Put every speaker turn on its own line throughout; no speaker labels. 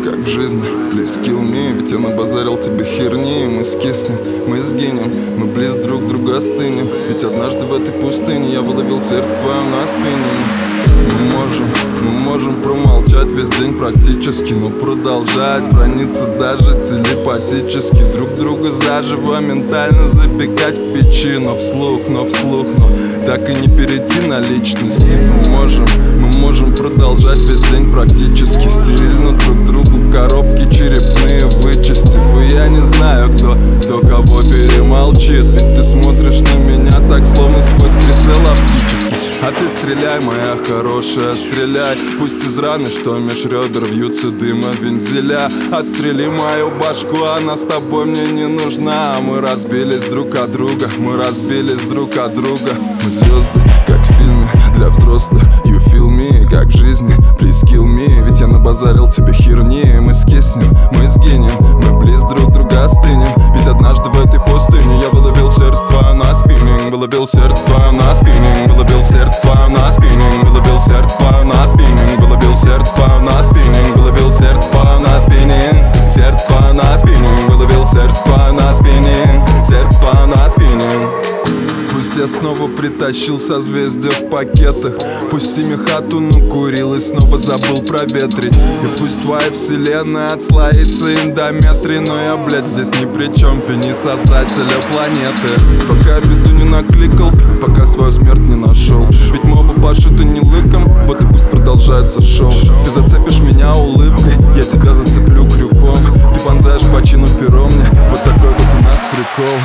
как в жизни, please kill me. Ведь я набазарил тебе херни, и мы скиснем, мы сгинем, мы близ друг друга остынем. Ведь однажды в этой пустыне я выловил сердце твое на спине. Мы можем промолчать весь день практически, но продолжать браниться даже телепатически. Друг друга заживо ментально запекать в печи. Но вслух, так и не перейти на личности. Мы можем продолжать весь день практически, стерильно друг другу коробки черепные вычистив. И я не знаю, кто кого перемолчит. Ведь ты смотришь на меня так, словно сквозь прицел оптический. А ты стреляй, моя хорошая, стреляй. Пусть из раны, что меж ребер вьются дым от вензеля. Отстрели мою башку, она с тобой мне не нужна. Мы разбились друг от друга, мы разбились друг от друга. Мы звезды, как в фильме для взрослых. You feel me, как в жизни, please kill me. Ведь я набазарил тебе херни, и мы скиснем, мы сгинем, мы близ друг друга остынем. Ведь однажды в этой пустыне я выловил сердце твое на спиннинг. Выловил сердце твое на спиннинг. Выловил сердце твое на спиннинг. Выловил сердце твое на спиннинг. Выловил сердце твое на спиннинг. Выловил сердце твое на спиннинг. Сердце твое на спиннинг. Выловил сердце твое на спиннинг. Сердце твое на спиннинг. Пусть я снова притащил созвездия в пакетах. Пусть ими хату накурил и снова забыл проветрить. И пусть твоя вселенная отслоится эндометрий. Но я, блядь, здесь ни при чем, вини создателя планеты. Пока беду не накликал, пока свою смерть не нашел. Ведь мы оба пошиты не лыком, вот и пусть продолжается шоу. Ты зацепишь меня улыбкой, я тебя зацеплю крюком. Ты вонзаешь бочину пером мне, вот такой вот у нас прикол.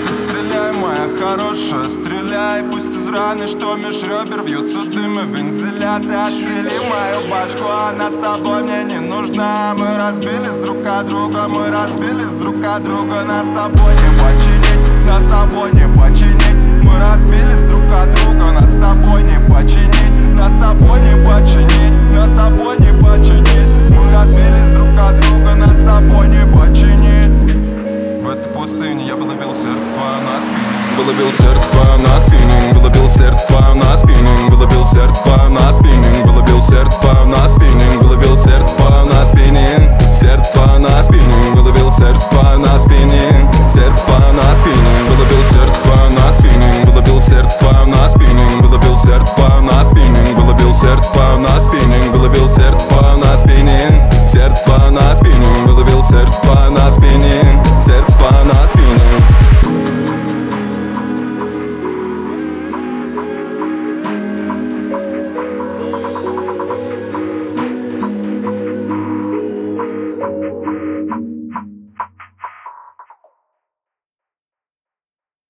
Моя хорошая, стреляй. Пусть из раны, что меж ребер вьются дым и вензеля. Ты отстрели мою башку, она с тобой мне не нужна. Мы разбились друг от друга, мы разбились друг от друга. Нас с тобой не починить, нас с тобой не починить. Мы разбились друг от друга, нас с тобой не починить, нас с тобой не починить.